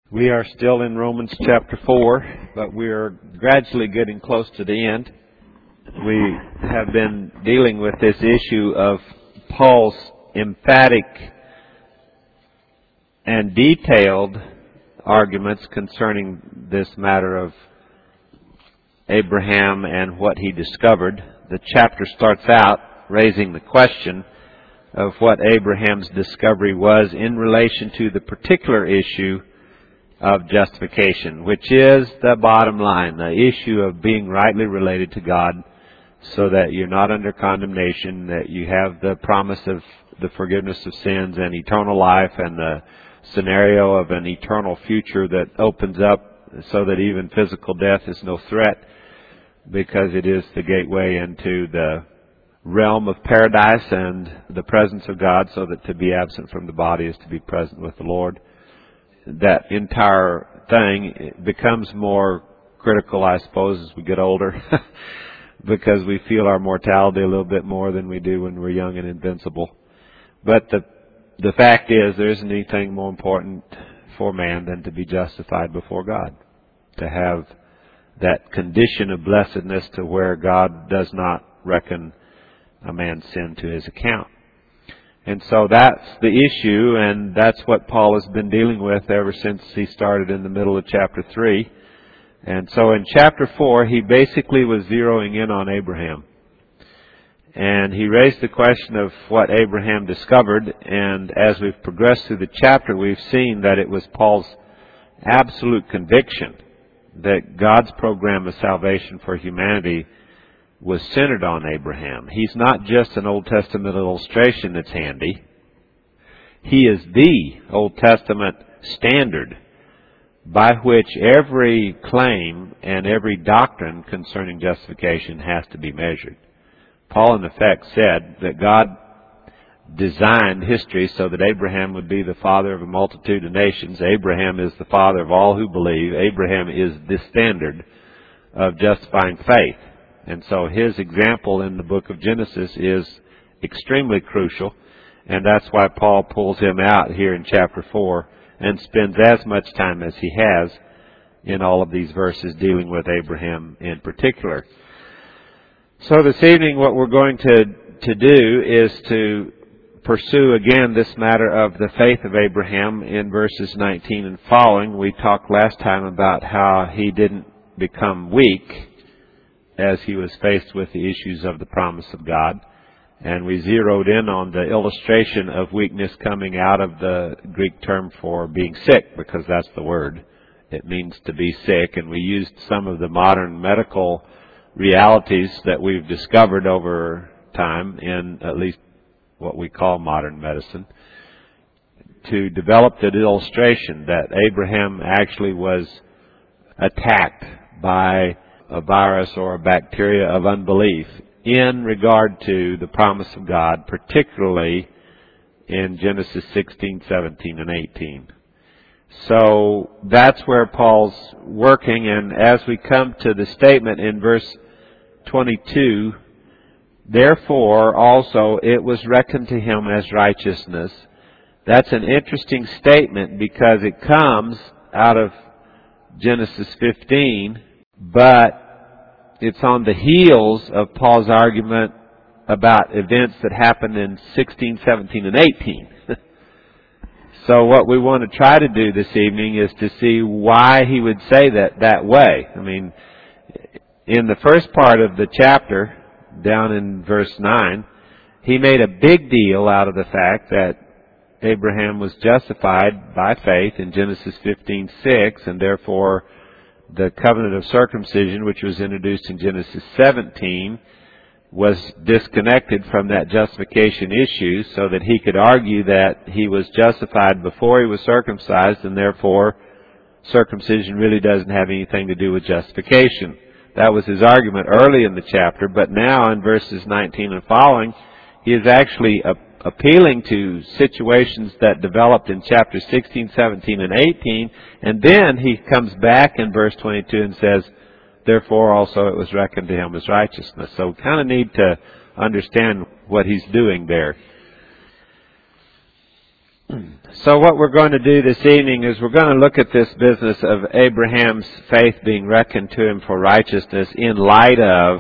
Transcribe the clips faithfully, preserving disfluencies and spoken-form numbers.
We are still in Romans chapter four, but we are gradually getting close to the end. We have been dealing with this issue of Paul's emphatic and detailed arguments concerning this matter of Abraham and what he discovered. The chapter starts out raising the question of what Abraham's discovery was in relation to the particular issue of justification, which is the bottom line, the issue of being rightly related to God so that you're not under condemnation, that you have the promise of the forgiveness of sins and eternal life and the scenario of an eternal future that opens up so that even physical death is no threat because it is the gateway into the realm of paradise and the presence of God, so that to be absent from the body is to be present with the Lord. That entire thing becomes more critical, I suppose, as we get older because we feel our mortality a little bit more than we do when we're young and invincible. But the the fact is, there isn't anything more important for man than to be justified before God, to have that condition of blessedness to where God does not reckon a man's sin to his account. And so that's the issue, and that's what Paul has been dealing with ever since he started in the middle of chapter three. And so in chapter four, he basically was zeroing in on Abraham. And he raised the question of what Abraham discovered, and as we've progressed through the chapter, we've seen that it was Paul's absolute conviction that God's program of salvation for humanity was centered on Abraham. He's not just an Old Testament illustration that's handy. He is the Old Testament standard by which every claim and every doctrine concerning justification has to be measured. Paul, in effect, said that God designed history so that Abraham would be the father of a multitude of nations. Abraham is the father of all who believe. Abraham is the standard of justifying faith. And so his example in the book of Genesis is extremely crucial, and that's why Paul pulls him out here in chapter four and spends as much time as he has in all of these verses dealing with Abraham in particular. So this evening what we're going to, to do is to pursue again this matter of the faith of Abraham in verses nineteen and following. We talked last time about how he didn't become weak as he was faced with the issues of the promise of God. And we zeroed in on the illustration of weakness coming out of the Greek term for being sick, because that's the word. It means to be sick, and we used some of the modern medical realities that we've discovered over time in at least what we call modern medicine to develop the illustration that Abraham actually was attacked by a virus or a bacteria of unbelief in regard to the promise of God, particularly in Genesis sixteen, seventeen, and eighteen. So that's where Paul's working, and as we come to the statement in verse twenty-two, therefore also it was reckoned to him as righteousness. That's an interesting statement because it comes out of Genesis fifteen, but it's on the heels of Paul's argument about events that happened in sixteen, seventeen, and eighteen. So what we want to try to do this evening is to see why he would say that that way. I mean, in the first part of the chapter, down in verse nine, he made a big deal out of the fact that Abraham was justified by faith in Genesis fifteen six, and therefore the covenant of circumcision, which was introduced in Genesis seventeen, was disconnected from that justification issue so that he could argue that he was justified before he was circumcised, and therefore circumcision really doesn't have anything to do with justification. That was his argument early in the chapter, but now in verses nineteen and following, he is actually a appealing to situations that developed in chapters sixteen, seventeen, and eighteen, and then he comes back in verse twenty-two and says, therefore also it was reckoned to him as righteousness. So we kind of need to understand what he's doing there. So what we're going to do this evening is we're going to look at this business of Abraham's faith being reckoned to him for righteousness in light of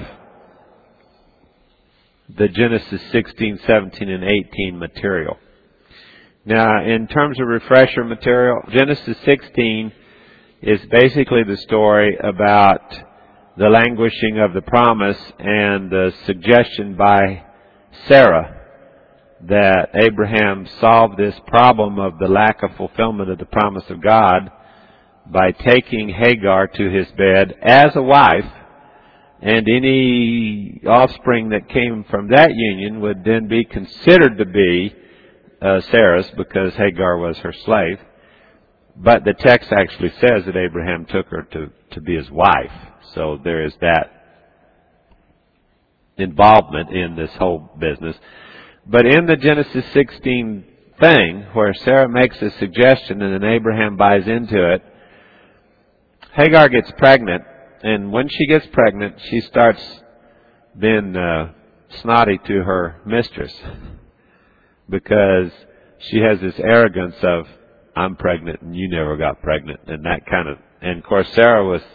the Genesis sixteen, seventeen, and eighteen material. Now, in terms of refresher material, Genesis sixteen is basically the story about the languishing of the promise and the suggestion by Sarah that Abraham solved this problem of the lack of fulfillment of the promise of God by taking Hagar to his bed as a wife, and any offspring that came from that union would then be considered to be uh, Sarah's because Hagar was her slave. But the text actually says that Abraham took her to, to be his wife. So there is that involvement in this whole business. But in the Genesis sixteen thing, where Sarah makes a suggestion and then Abraham buys into it, Hagar gets pregnant, and when she gets pregnant, she starts being uh, snotty to her mistress because she has this arrogance of, I'm pregnant and you never got pregnant, and that kind of, and of course Sarah was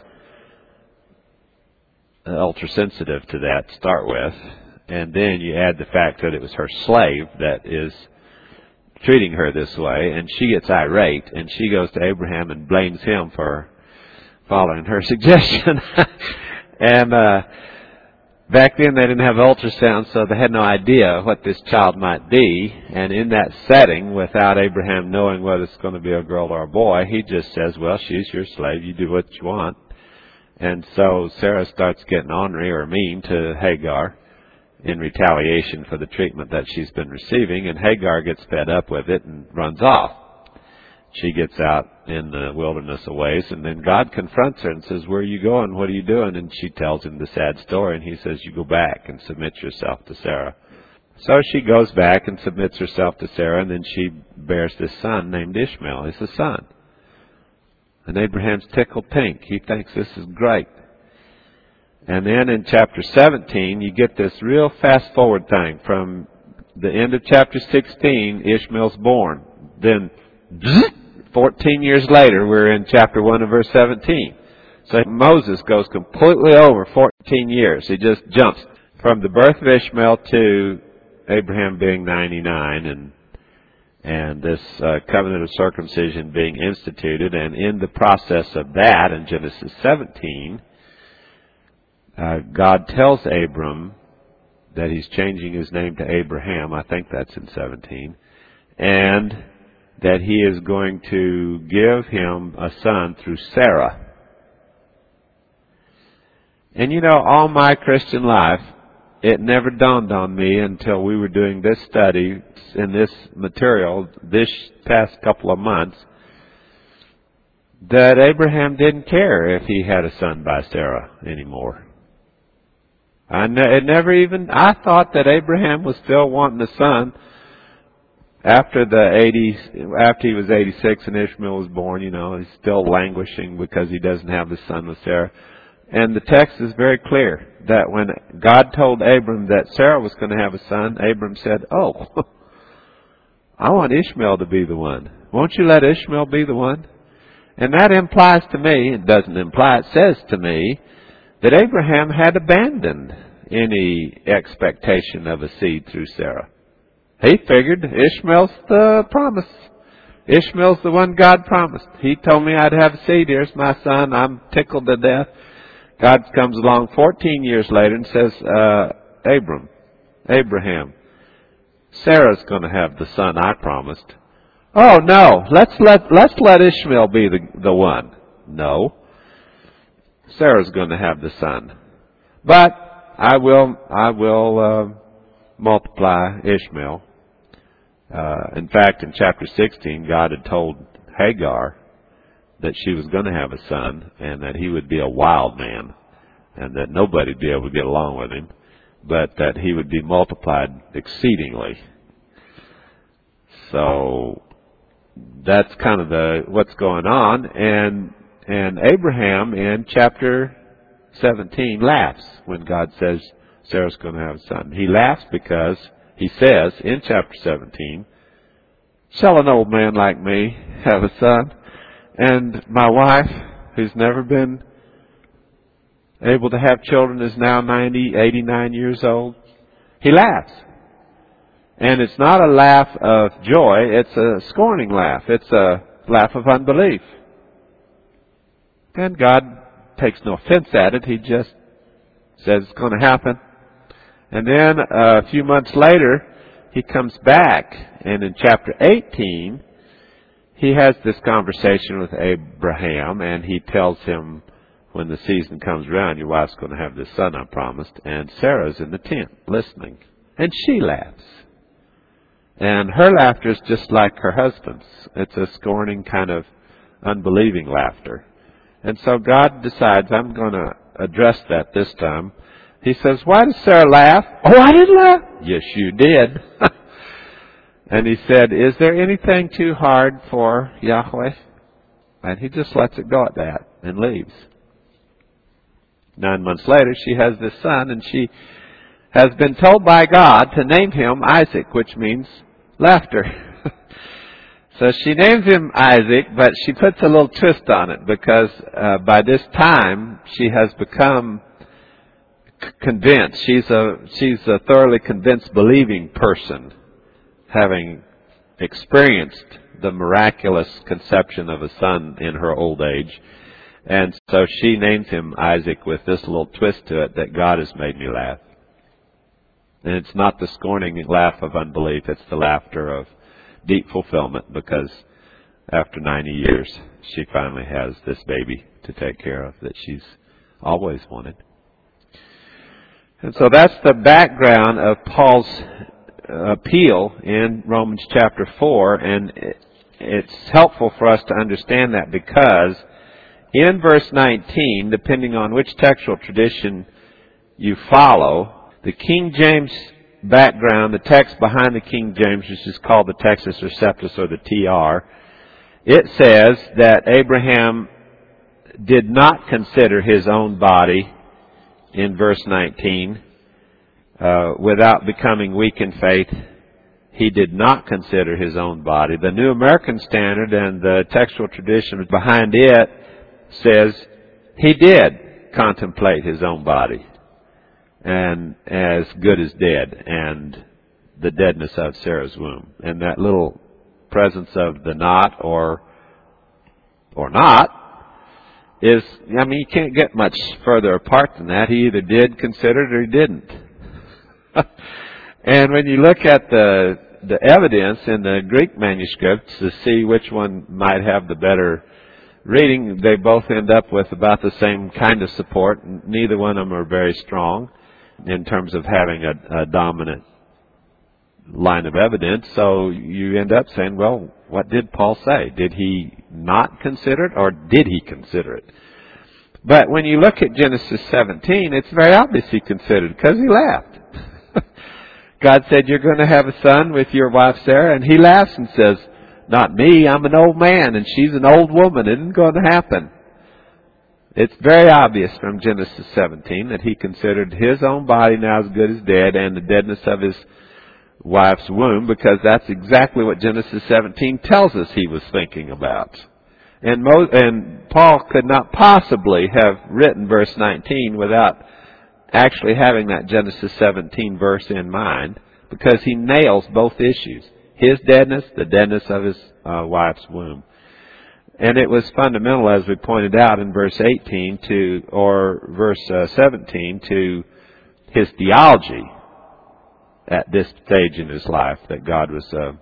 ultra sensitive to that to start with. And then you add the fact that it was her slave that is treating her this way, and she gets irate, and she goes to Abraham and blames him for following her suggestion. and uh, back then they didn't have ultrasound, so they had no idea what this child might be. And in that setting, without Abraham knowing whether it's going to be a girl or a boy, he just says, well, she's your slave, you do what you want. And so Sarah starts getting ornery or mean to Hagar in retaliation for the treatment that she's been receiving, and Hagar gets fed up with it and runs off. She gets out in the wilderness a ways, and then God confronts her and says, where are you going? What are you doing? And she tells him the sad story, and he says, you go back and submit yourself to Sarah. So she goes back and submits herself to Sarah, and then she bears this son named Ishmael. He's a son. And Abraham's tickled pink. He thinks this is great. And then in chapter seventeen, you get this real fast-forward thing. From the end of chapter sixteen, Ishmael's born. Then, fourteen years later, we're in chapter one of verse seventeen. So Moses goes completely over fourteen years. He just jumps from the birth of Ishmael to Abraham being ninety-nine and and this uh, covenant of circumcision being instituted. And in the process of that, in Genesis seventeen, Uh, God tells Abram that he's changing his name to Abraham. I think that's in seventeen. And that he is going to give him a son through Sarah. And you know, all my Christian life, it never dawned on me until we were doing this study in this material this past couple of months that Abraham didn't care if he had a son by Sarah anymore. I ne- it never even, I thought that Abraham was still wanting a son after the eighty, after he was eighty-six and Ishmael was born. You know, he's still languishing because he doesn't have the son with Sarah. And the text is very clear that when God told Abram that Sarah was going to have a son, Abram said, oh, I want Ishmael to be the one. Won't you let Ishmael be the one? And that implies to me, it doesn't imply, it says to me, that Abraham had abandoned any expectation of a seed through Sarah. He figured Ishmael's the promise. Ishmael's the one God promised. He told me I'd have a seed. Here's my son. I'm tickled to death. God comes along fourteen years later and says, uh, Abram, Abraham, Sarah's going to have the son I promised. Oh no, let's let let's let Ishmael be the the one. No. Sarah's going to have the son. But I will I will uh, multiply Ishmael. Uh, in fact, in chapter sixteen, God had told Hagar that she was going to have a son and that he would be a wild man and that nobody would be able to get along with him, but that he would be multiplied exceedingly. So that's kind of the what's going on. And and Abraham in chapter seventeen laughs when God says Sarah's going to have a son. He laughs because he says in chapter seventeen, shall an old man like me have a son? And my wife, who's never been able to have children, is now ninety, eighty-nine years old. He laughs. And it's not a laugh of joy, it's a scorning laugh. It's a laugh of unbelief. And God takes no offense at it. He just says it's going to happen. And then uh, a few months later, he comes back, and in chapter eighteen, he has this conversation with Abraham, and he tells him, when the season comes around, your wife's going to have this son I promised. And Sarah's in the tent listening. And she laughs. And her laughter is just like her husband's. It's a scorning kind of unbelieving laughter. And so God decides, I'm going to address that this time. He says, why does Sarah laugh? Oh, I didn't laugh. Yes, you did. And he said, is there anything too hard for Yahweh? And he just lets it go at that and leaves. Nine months later, she has this son, and she has been told by God to name him Isaac, which means laughter. So she names him Isaac, but she puts a little twist on it, because uh, by this time she has become c- convinced. She's a she's a thoroughly convinced, believing person, having experienced the miraculous conception of a son in her old age. And so she names him Isaac with this little twist to it, that God has made me laugh. And it's not the scorning laugh of unbelief, it's the laughter of deep fulfillment, because after ninety years, she finally has this baby to take care of that she's always wanted. And so that's the background of Paul's appeal in Romans chapter four, and it's helpful for us to understand that, because in verse nineteen, depending on which textual tradition you follow, the King James background, the text behind the King James, which is called the Textus Receptus, or the T R, it says that Abraham did not consider his own body, in verse nineteen, uh, without becoming weak in faith. He did not consider his own body. The New American Standard and the textual tradition behind it says he did contemplate his own body, and as good as dead, and the deadness of Sarah's womb. And that little presence of the not or or not is, I mean, you can't get much further apart than that. He either did consider it or he didn't. And when you look at the the evidence in the Greek manuscripts to see which one might have the better reading, they both end up with about the same kind of support. Neither one of them are very strong in terms of having a, a dominant line of evidence. So you end up saying, well, what did Paul say? Did he not consider it, or did he consider it? But when you look at Genesis seventeen, it's very obvious he considered, because he laughed. God said, you're going to have a son with your wife Sarah, and he laughs and says, not me, I'm an old man, and she's an old woman. It isn't going to happen. It's very obvious from Genesis seventeen that he considered his own body now as good as dead, and the deadness of his wife's womb, because that's exactly what Genesis seventeen tells us he was thinking about. And, Mo- and Paul could not possibly have written verse nineteen without actually having that Genesis seventeen verse in mind, because he nails both issues. His deadness, the deadness of his uh, wife's womb. And it was fundamental, as we pointed out in verse eighteen to, or verse uh, seventeen, to his theology at this stage in his life, that God was, uh,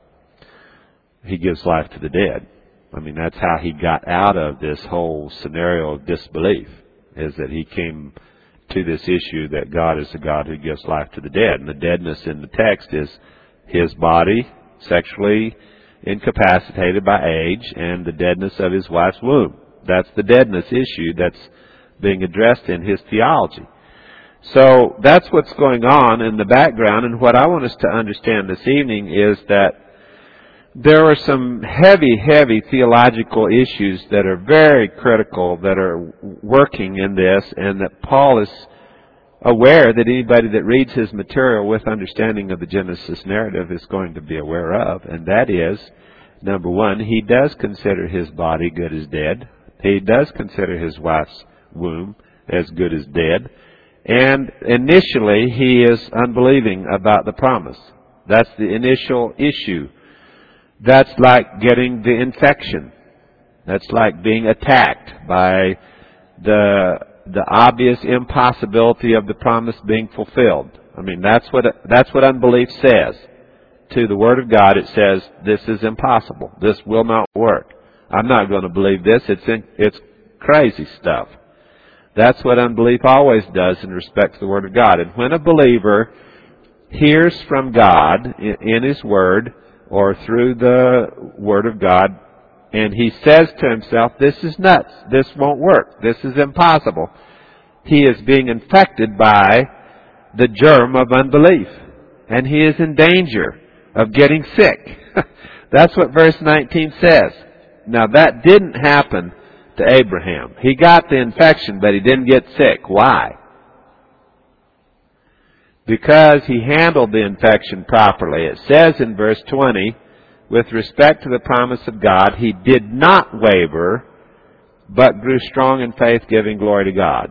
he gives life to the dead. I mean, that's how he got out of this whole scenario of disbelief, is that he came to this issue that God is a God who gives life to the dead. And the deadness in the text is his body, sexually incapacitated by age, and the deadness of his wife's womb. That's the deadness issue that's being addressed in his theology. So that's what's going on in the background, and what I want us to understand this evening is that there are some heavy, heavy theological issues that are very critical, that are working in this, and that Paul is aware that anybody that reads his material with understanding of the Genesis narrative is going to be aware of, and that is Number one, he does consider his body good as dead. He does consider his wife's womb as good as dead. And initially, he is unbelieving about the promise. That's the initial issue. That's like getting the infection. That's like being attacked by the the obvious impossibility of the promise being fulfilled. I mean, that's what that's what unbelief says. To the Word of God, it says, this is impossible. This will not work. I'm not going to believe this. It's in, it's crazy stuff. That's what unbelief always does in respect to the Word of God. And when a believer hears from God in, in His Word or through the Word of God, and he says to himself, this is nuts. This won't work. This is impossible. He is being infected by the germ of unbelief. And he is in danger of getting sick. That's what verse nineteen says. Now that didn't happen to Abraham. He got the infection, but he didn't get sick. Why? Because he handled the infection properly. It says in verse twenty, with respect to the promise of God, he did not waver, but grew strong in faith, giving glory to God.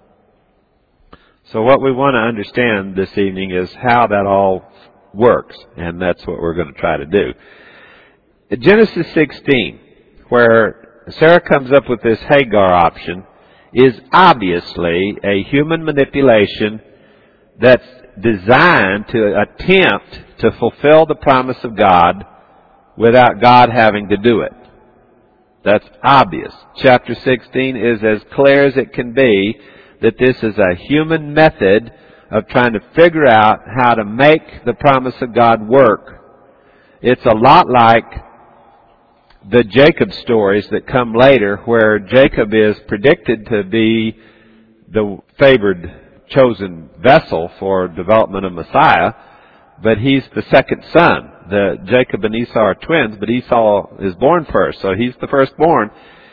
So what we want to understand this evening is how that all works, and that's what we're going to try to do. In Genesis sixteen, where Sarah comes up with this Hagar option, is obviously a human manipulation that's designed to attempt to fulfill the promise of God without God having to do it. That's obvious. Chapter sixteen is as clear as it can be that this is a human method of trying to figure out how to make the promise of God work. It's a lot like the Jacob stories that come later, where Jacob is predicted to be the favored chosen vessel for development of Messiah, but he's the second son. The Jacob and Esau are twins, but Esau is born first, so he's the firstborn.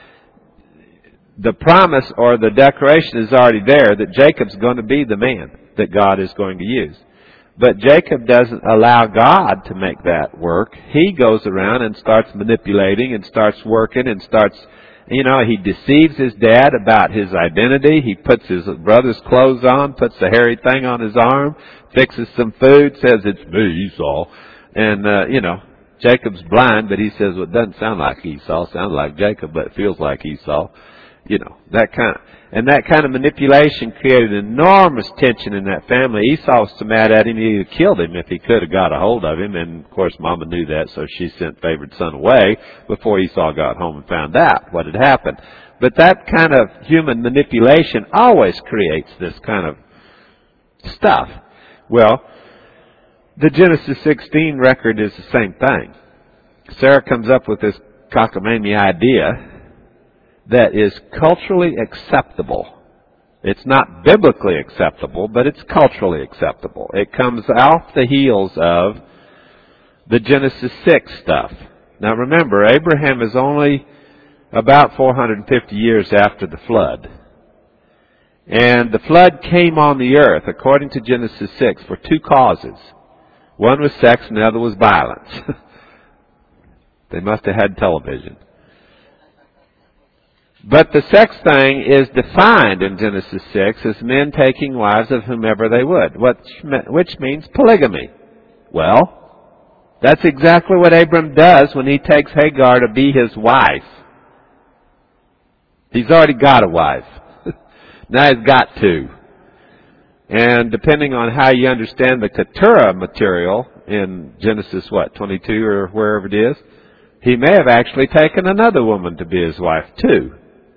The promise or the declaration is already there that Jacob's going to be the man that God is going to use. But Jacob doesn't allow God to make that work. He goes around and starts manipulating and starts working and starts, you know, he deceives his dad about his identity. He puts his brother's clothes on, puts a hairy thing on his arm, fixes some food, says, it's me, Esau. And, uh, you know, Jacob's blind, but he says, well, it doesn't sound like Esau. It sounds like Jacob, but it feels like Esau. You know, that kind of, and that kind of manipulation created enormous tension in that family. Esau was so mad at him, he would have killed him if he could have got a hold of him. And, of course, Mama knew that, so she sent favored son away before Esau got home and found out what had happened. But that kind of human manipulation always creates this kind of stuff. Well, the Genesis sixteen record is the same thing. Sarah comes up with this cockamamie idea that is culturally acceptable. It's not biblically acceptable, but it's culturally acceptable. It comes off the heels of the Genesis six stuff. Now remember, Abraham is only about four hundred fifty years after the flood. And the flood came on the earth, according to Genesis six, for two causes. One was sex and the other was violence. They must have had television. But the sex thing is defined in Genesis six as men taking wives of whomever they would, which means polygamy. Well, that's exactly what Abram does when he takes Hagar to be his wife. He's already got a wife. Now he's got two. And depending on how you understand the Keturah material in Genesis, what, twenty-two or wherever it is, he may have actually taken another woman to be his wife too.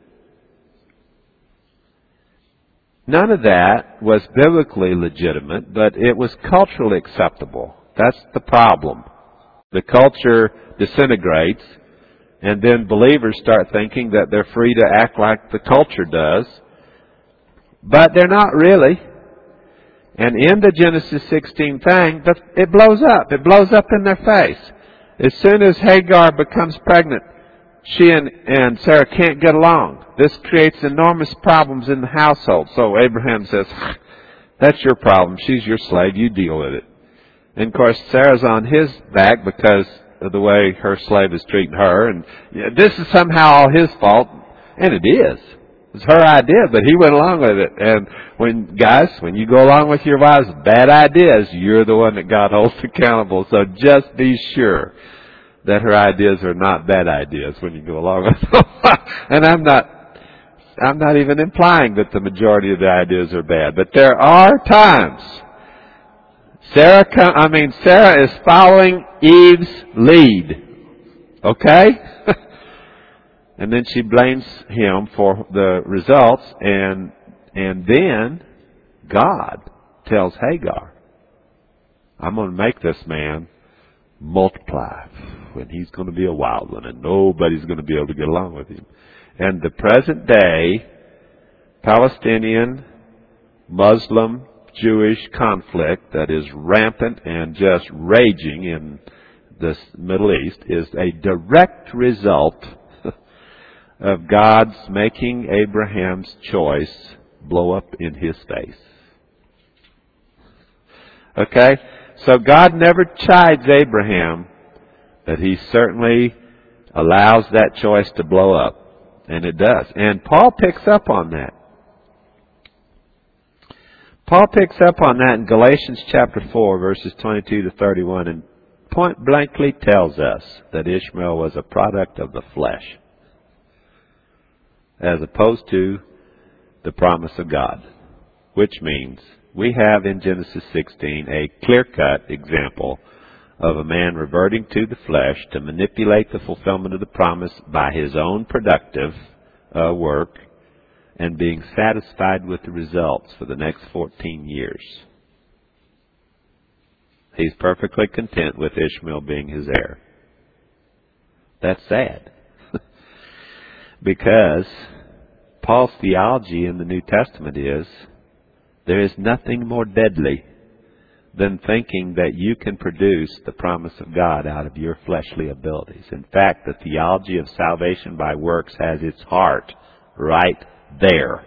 None of that was biblically legitimate, but it was culturally acceptable. That's the problem. The culture disintegrates, and then believers start thinking that they're free to act like the culture does. But they're not really. And in the Genesis sixteen thing, it blows up. It blows up in their face. As soon as Hagar becomes pregnant, she and, and Sarah can't get along. This creates enormous problems in the household. So Abraham says, that's your problem. She's your slave. You deal with it. And of course, Sarah's on his back because the way her slave is treating her, and you know, this is somehow all his fault, and it is. It's her idea, but he went along with it. And when, guys, when you go along with your wives' bad ideas, you're the one that God holds accountable. So just be sure that her ideas are not bad ideas when you go along with them. And I'm not, I'm not even implying that the majority of the ideas are bad, but there are times. Sarah, I mean, Sarah is following Eve's lead. Okay? And then she blames him for the results, and and then God tells Hagar, I'm going to make this man multiply, and he's going to be a wild one, and nobody's going to be able to get along with him. And the present day Palestinian, Muslim, Jewish conflict that is rampant and just raging in the Middle East is a direct result of God's making Abraham's choice blow up in his face. Okay? So God never chides Abraham, but he certainly allows that choice to blow up. And it does. And Paul picks up on that. Paul picks up on that in Galatians chapter four, verses twenty-two to thirty-one, and point blankly tells us that Ishmael was a product of the flesh, as opposed to the promise of God, which means we have in Genesis sixteen a clear-cut example of a man reverting to the flesh to manipulate the fulfillment of the promise by his own productive uh, work and being satisfied with the results for the next fourteen years. He's perfectly content with Ishmael being his heir. That's sad. Because Paul's theology in the New Testament is there is nothing more deadly than thinking that you can produce the promise of God out of your fleshly abilities. In fact, the theology of salvation by works has its heart right there.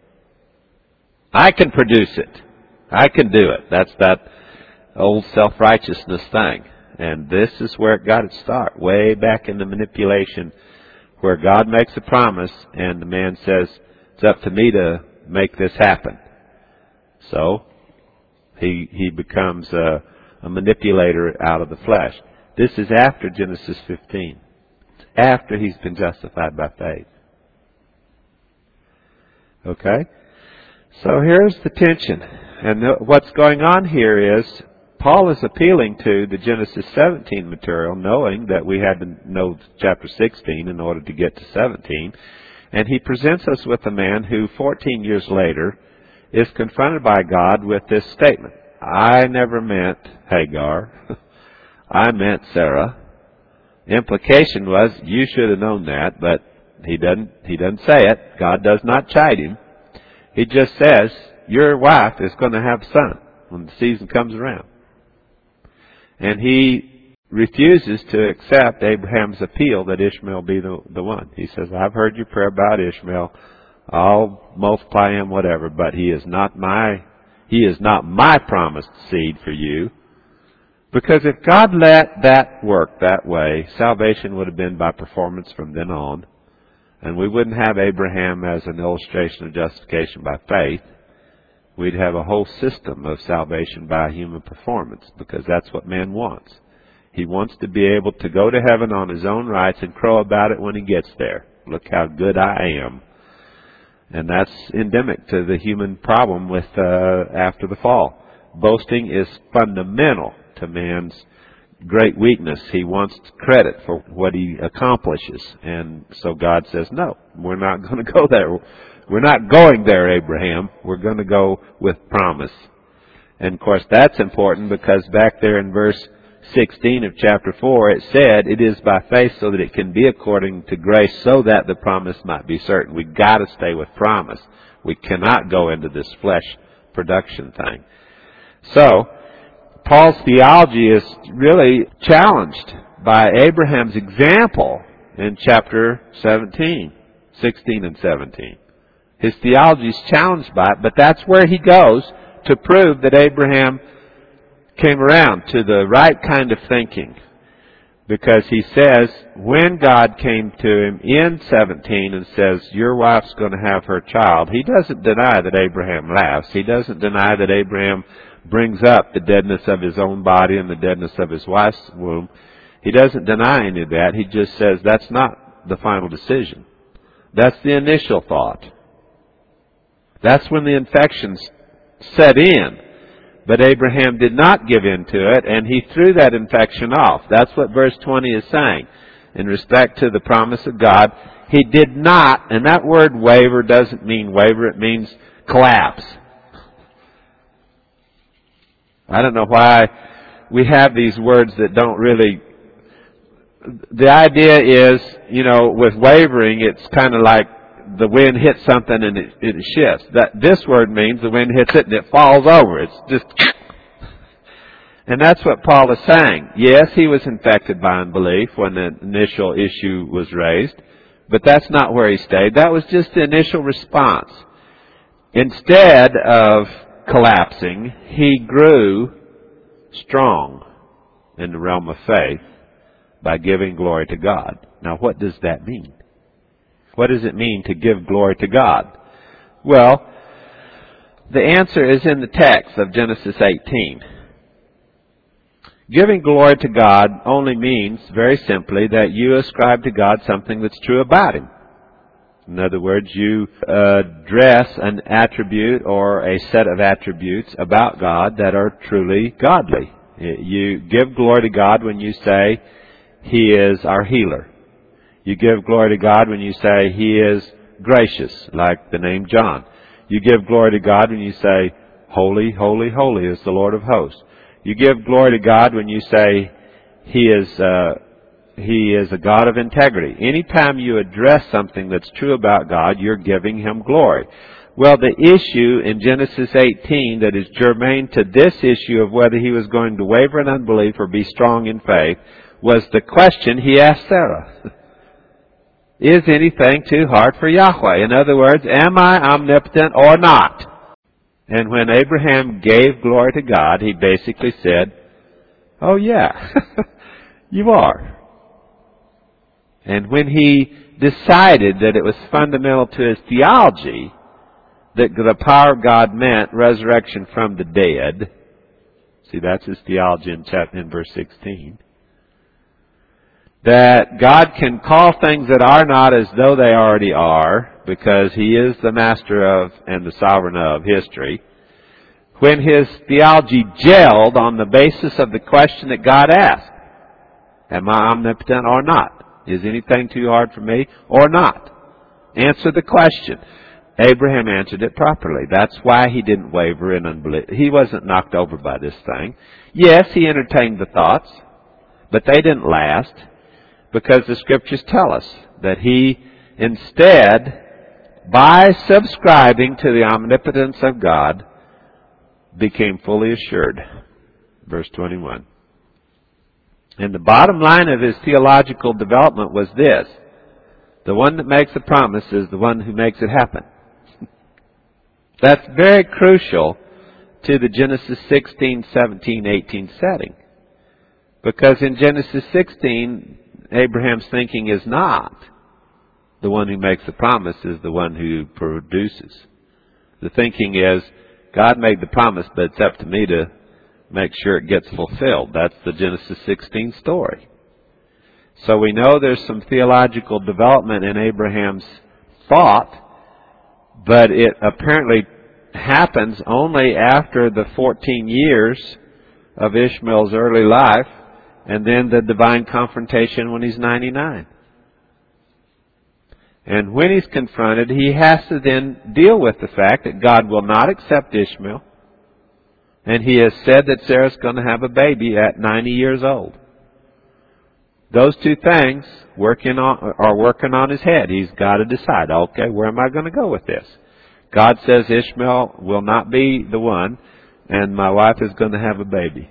I can produce it. I can do it. That's that old self-righteousness thing. And this is where it got its start, way back in the manipulation, where God makes a promise and the man says, it's up to me to make this happen. So he he becomes a, a manipulator out of the flesh. This is after Genesis fifteen. After he's been justified by faith. Okay? So here's the tension. And what's going on here is Paul is appealing to the Genesis seventeen material, knowing that we had to know chapter sixteen in order to get to seventeen. And he presents us with a man who fourteen years later is confronted by God with this statement. I never meant Hagar. I meant Sarah. Implication was, you should have known that, but he doesn't, he doesn't say it. God does not chide him. He just says, your wife is going to have a son when the season comes around. And he refuses to accept Abraham's appeal that Ishmael be the, the one. He says, I've heard your prayer about Ishmael. I'll multiply him, whatever, but he is not my, he is not my promised seed for you. Because if God let that work that way, salvation would have been by performance from then on. And we wouldn't have Abraham as an illustration of justification by faith. We'd have a whole system of salvation by human performance, because that's what man wants. He wants to be able to go to heaven on his own rights and crow about it when he gets there. Look how good I am. And that's endemic to the human problem with uh, after the fall. Boasting is fundamental to man's great weakness. He wants credit for what he accomplishes. And so God says, no, we're not going to go there. We're not going there, Abraham. We're going to go with promise. And of course, that's important because back there in verse sixteen of chapter four, it said, it is by faith so that it can be according to grace so that the promise might be certain. We've got to stay with promise. We cannot go into this flesh production thing. So, Paul's theology is really challenged by Abraham's example in chapter seventeen, sixteen and seventeen. His theology is challenged by it, but that's where he goes to prove that Abraham came around to the right kind of thinking. Because he says, when God came to him in seventeen and says, your wife's going to have her child, he doesn't deny that Abraham laughs. He doesn't deny that Abraham brings up the deadness of his own body and the deadness of his wife's womb. He doesn't deny any of that. He just says that's not the final decision. That's the initial thought. That's when the infections set in. But Abraham did not give in to it, and he threw that infection off. That's what verse twenty is saying. In respect to the promise of God, he did not, and that word waver doesn't mean waver, it means collapse. I don't know why we have these words that don't really... The idea is, you know, with wavering, it's kind of like the wind hits something and it, it shifts. That this word means the wind hits it and it falls over. It's just, and that's what Paul is saying. Yes, he was infected by unbelief when the initial issue was raised, but that's not where he stayed. That was just the initial response. Instead of collapsing, he grew strong in the realm of faith by giving glory to God. Now, what does that mean? What does it mean to give glory to God? Well, the answer is in the text of Genesis eighteen. Giving glory to God only means, very simply, that you ascribe to God something that's true about Him. In other words, you address an attribute or a set of attributes about God that are truly godly. You give glory to God when you say He is our healer. You give glory to God when you say He is gracious, like the name John. You give glory to God when you say, holy, holy, holy is the Lord of hosts. You give glory to God when you say He is uh, He is a God of integrity. Anytime you address something that's true about God, you're giving Him glory. Well, the issue in Genesis eighteen that is germane to this issue of whether he was going to waver in unbelief or be strong in faith was the question he asked Sarah. Is anything too hard for Yahweh? In other words, am I omnipotent or not? And when Abraham gave glory to God, he basically said, oh yeah, you are. And when he decided that it was fundamental to his theology that the power of God meant resurrection from the dead, see, that's his theology in chapter in verse sixteen, that God can call things that are not as though they already are, because He is the master of and the sovereign of history. When his theology gelled on the basis of the question that God asked, am I omnipotent or not? Is anything too hard for me or not? Answer the question. Abraham answered it properly. That's why he didn't waver in unbelief. He wasn't knocked over by this thing. Yes, he entertained the thoughts, but they didn't last, because the Scriptures tell us that he instead, by subscribing to the omnipotence of God, became fully assured. Verse twenty-one. And the bottom line of his theological development was this: the one that makes a promise is the one who makes it happen. That's very crucial to the Genesis sixteen, seventeen, eighteen setting. Because in Genesis sixteen, Abraham's thinking is not the one who makes the promise is the one who produces. The thinking is, God made the promise, but it's up to me to make sure it gets fulfilled. That's the Genesis sixteen story. So we know there's some theological development in Abraham's thought, but it apparently happens only after the fourteen years of Ishmael's early life, and then the divine confrontation when he's ninety-nine. And when he's confronted, he has to then deal with the fact that God will not accept Ishmael. And he has said that Sarah's going to have a baby at ninety years old. Those two things working on, are working on his head. He's got to decide, okay, where am I going to go with this? God says Ishmael will not be the one, and my wife is going to have a baby.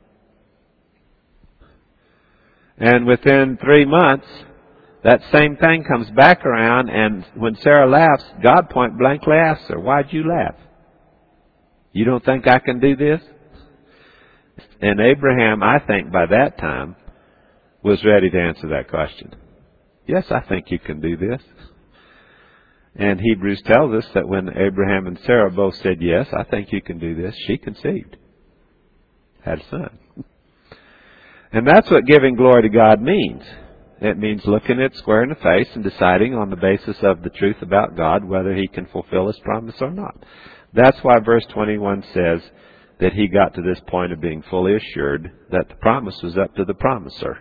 And within three months, that same thing comes back around, and when Sarah laughs, God point blankly asks her, why'd you laugh? You don't think I can do this? And Abraham, I think by that time, was ready to answer that question. Yes, I think you can do this. And Hebrews tells us that when Abraham and Sarah both said, yes, I think you can do this, she conceived. Had a son. And that's what giving glory to God means. It means looking it square in the face and deciding on the basis of the truth about God whether He can fulfill His promise or not. That's why verse twenty-one says that he got to this point of being fully assured that the promise was up to the promiser.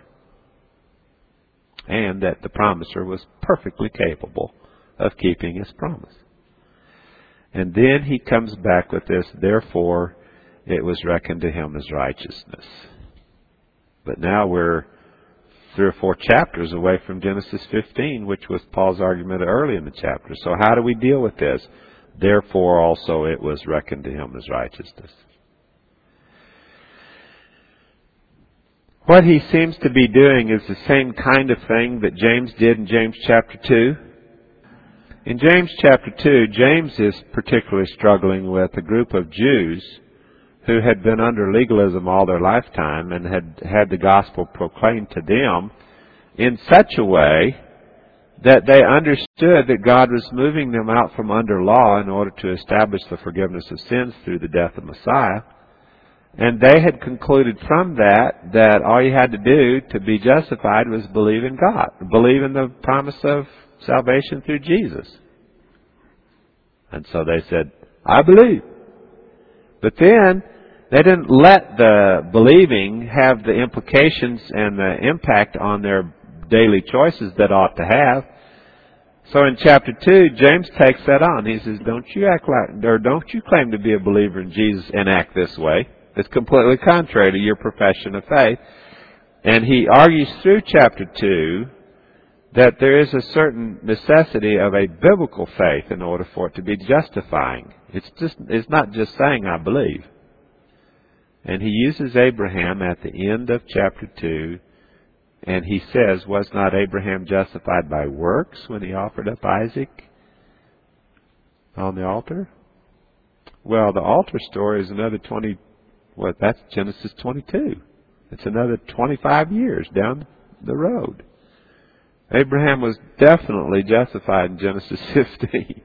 And that the promiser was perfectly capable of keeping his promise. And then he comes back with this, therefore it was reckoned to him as righteousness. But now we're three or four chapters away from Genesis fifteen, which was Paul's argument early in the chapter. So how do we deal with this? Therefore also it was reckoned to him as righteousness. What he seems to be doing is the same kind of thing that James did in James chapter two. In James chapter two, James is particularly struggling with a group of Jews who had been under legalism all their lifetime and had had the gospel proclaimed to them in such a way that they understood that God was moving them out from under law in order to establish the forgiveness of sins through the death of Messiah. And they had concluded from that that all you had to do to be justified was believe in God, believe in the promise of salvation through Jesus. And so they said, I believe. But then they didn't let the believing have the implications and the impact on their daily choices that ought to have. So in chapter two, James takes that on. He says, don't you act like, or don't you claim to be a believer in Jesus and act this way. It's completely contrary to your profession of faith. And he argues through chapter two that there is a certain necessity of a biblical faith in order for it to be justifying. It's just, it's not just saying I believe. And he uses Abraham at the end of chapter two, and he says, was not Abraham justified by works when he offered up Isaac on the altar? Well, the altar story is another twenty, what, that's Genesis twenty-two. It's another twenty-five years down the road. Abraham was definitely justified in Genesis fifteen.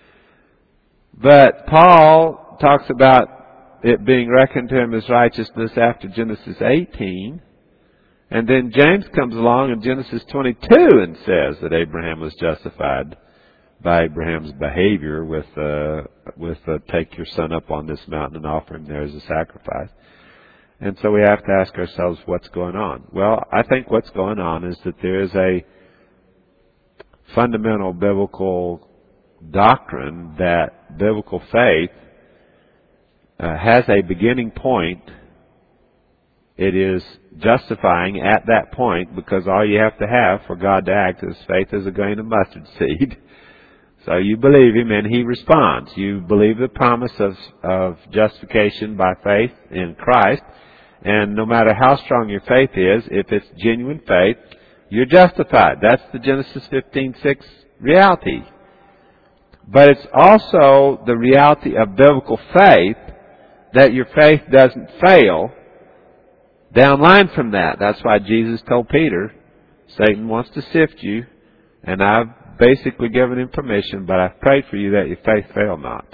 But Paul talks about it being reckoned to him as righteousness after Genesis eighteen. And then James comes along in Genesis twenty-two and says that Abraham was justified by Abraham's behavior with, uh, with uh, take your son up on this mountain and offer him there as a sacrifice. And so we have to ask ourselves what's going on. Well, I think what's going on is that there is a fundamental biblical doctrine that biblical faith uh, has a beginning point. It is justifying at that point because all you have to have for God to act is faith as a grain of mustard seed. So you believe Him and He responds. You believe the promise of, of justification by faith in Christ. And no matter how strong your faith is, if it's genuine faith, you're justified. That's the Genesis fifteen six reality. But it's also the reality of biblical faith that your faith doesn't fail. Downline from that, that's why Jesus told Peter, Satan wants to sift you, and I've basically given him permission, but I've prayed for you that your faith fail not.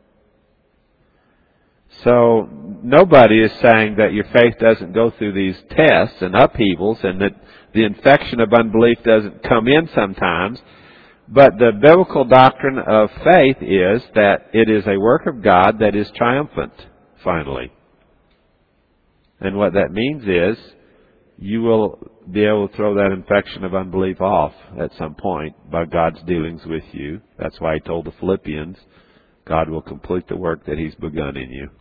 So nobody is saying that your faith doesn't go through these tests and upheavals and that the infection of unbelief doesn't come in sometimes. But the biblical doctrine of faith is that it is a work of God that is triumphant, finally. And what that means is you will be able to throw that infection of unbelief off at some point by God's dealings with you. That's why He told the Philippians, God will complete the work that He's begun in you.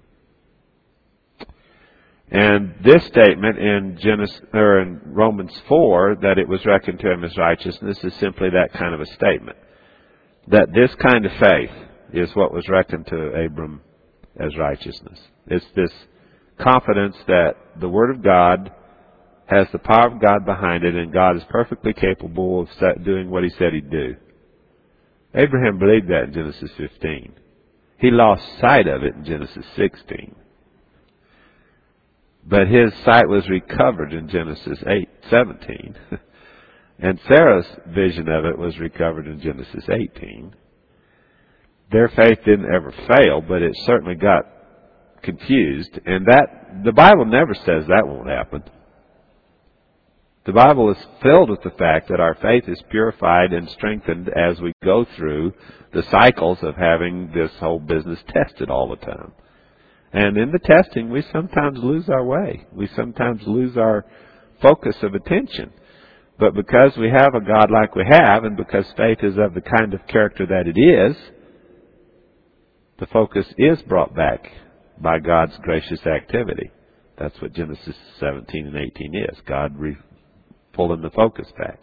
And this statement in Genesis or in Romans four, that it was reckoned to him as righteousness, is simply that kind of a statement. That this kind of faith is what was reckoned to Abram as righteousness. It's this confidence that the Word of God has the power of God behind it, and God is perfectly capable of doing what He said He'd do. Abraham believed that in Genesis fifteen. He lost sight of it in Genesis sixteen. But his sight was recovered in Genesis eight seventeen. And Sarah's vision of it was recovered in Genesis eighteen. Their faith didn't ever fail, but it certainly got confused. And that, the Bible never says that won't happen. The Bible is filled with the fact that our faith is purified and strengthened as we go through the cycles of having this whole business tested all the time. And in the testing, we sometimes lose our way. We sometimes lose our focus of attention. But because we have a God like we have, and because faith is of the kind of character that it is, the focus is brought back by God's gracious activity. That's what Genesis seventeen and eighteen is. God re- pulling the focus back.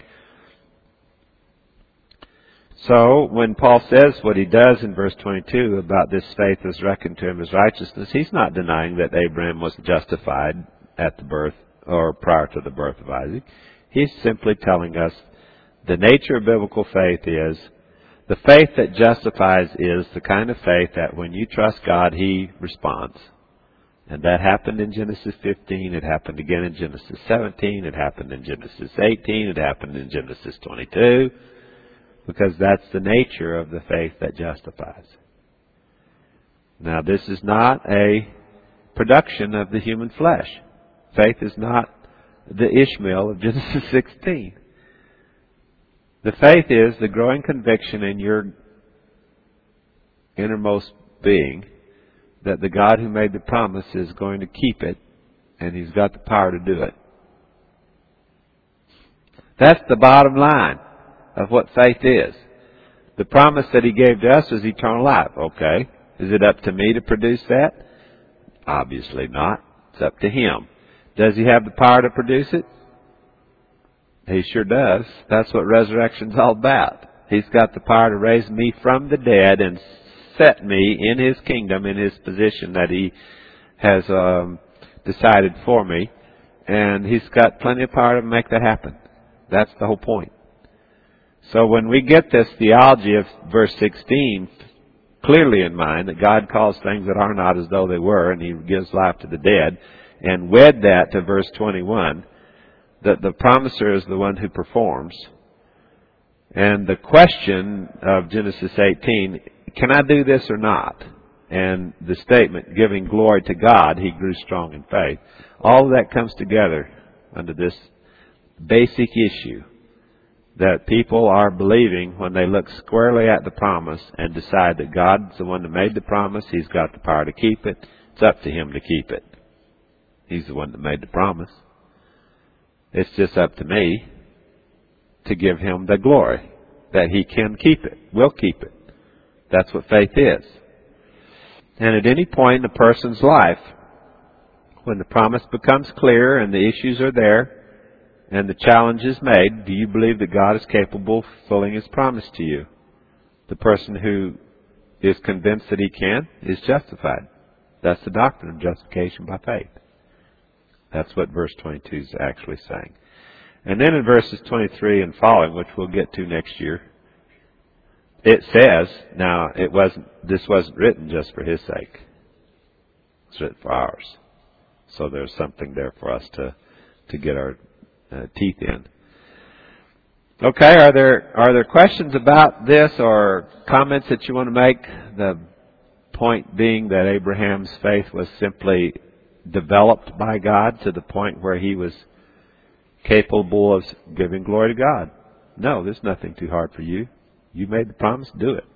So, when Paul says what he does in verse twenty-two about this faith is reckoned to him as righteousness, he's not denying that Abraham was justified at the birth or prior to the birth of Isaac. He's simply telling us the nature of biblical faith is, the faith that justifies is the kind of faith that when you trust God, He responds. And that happened in Genesis fifteen, it happened again in Genesis seventeen, it happened in Genesis eighteen, it happened in Genesis twenty-two, because that's the nature of the faith that justifies. Now, this is not a production of the human flesh. Faith is not the Ishmael of Genesis sixteen. The faith is the growing conviction in your innermost being that the God who made the promise is going to keep it, and He's got the power to do it. That's the bottom line of what faith is. The promise that He gave to us was eternal life. Okay. Is it up to me to produce that? Obviously not. It's up to Him. Does He have the power to produce it? He sure does. That's what resurrection's all about. He's got the power to raise me from the dead and set me in His kingdom, in His position that He has um, decided for me. And He's got plenty of power to make that happen. That's the whole point. So when we get this theology of verse sixteen clearly in mind, that God calls things that are not as though they were, and He gives life to the dead, and wed that to verse twenty-one, that the promiser is the one who performs. And the question of Genesis eighteen, can I do this or not? And the statement, giving glory to God, he grew strong in faith. All of that comes together under this basic issue that people are believing when they look squarely at the promise and decide that God's the one that made the promise. He's got the power to keep it. It's up to Him to keep it. He's the one that made the promise. It's just up to me to give Him the glory that He can keep it, will keep it. That's what faith is. And at any point in a person's life, when the promise becomes clear and the issues are there and the challenge is made, do you believe that God is capable of fulfilling His promise to you? The person who is convinced that he can is justified. That's the doctrine of justification by faith. That's what verse twenty-two is actually saying. And then in verses twenty-three and following, which we'll get to next year, it says, now it wasn't, this wasn't written just for his sake. It's written for ours. So there's something there for us to, to get our uh, teeth in. Okay, are there, are there questions about this or comments that you want to make? The point being that Abraham's faith was simply developed by God to the point where he was capable of giving glory to God. No, there's nothing too hard for you. You made the promise, do it.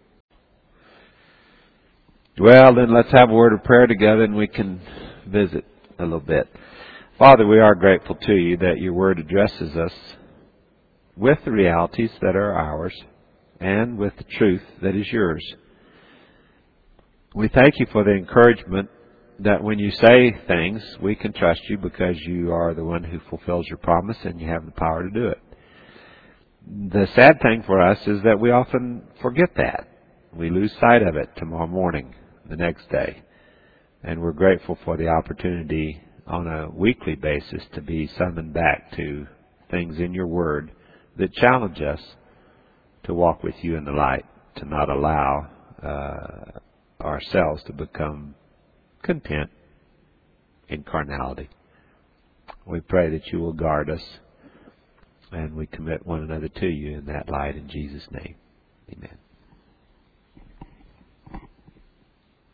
Well, then let's have a word of prayer together and we can visit a little bit. Father, we are grateful to You that Your Word addresses us with the realities that are ours and with the truth that is Yours. We thank You for the encouragement that when You say things, we can trust You because You are the one who fulfills Your promise and You have the power to do it. The sad thing for us is that we often forget that. We lose sight of it tomorrow morning, the next day. And we're grateful for the opportunity on a weekly basis to be summoned back to things in Your Word that challenge us to walk with You in the light, to not allow uh, ourselves to become content in carnality. We pray that you will guard us, and we commit one another to you in that light in Jesus' name. Amen.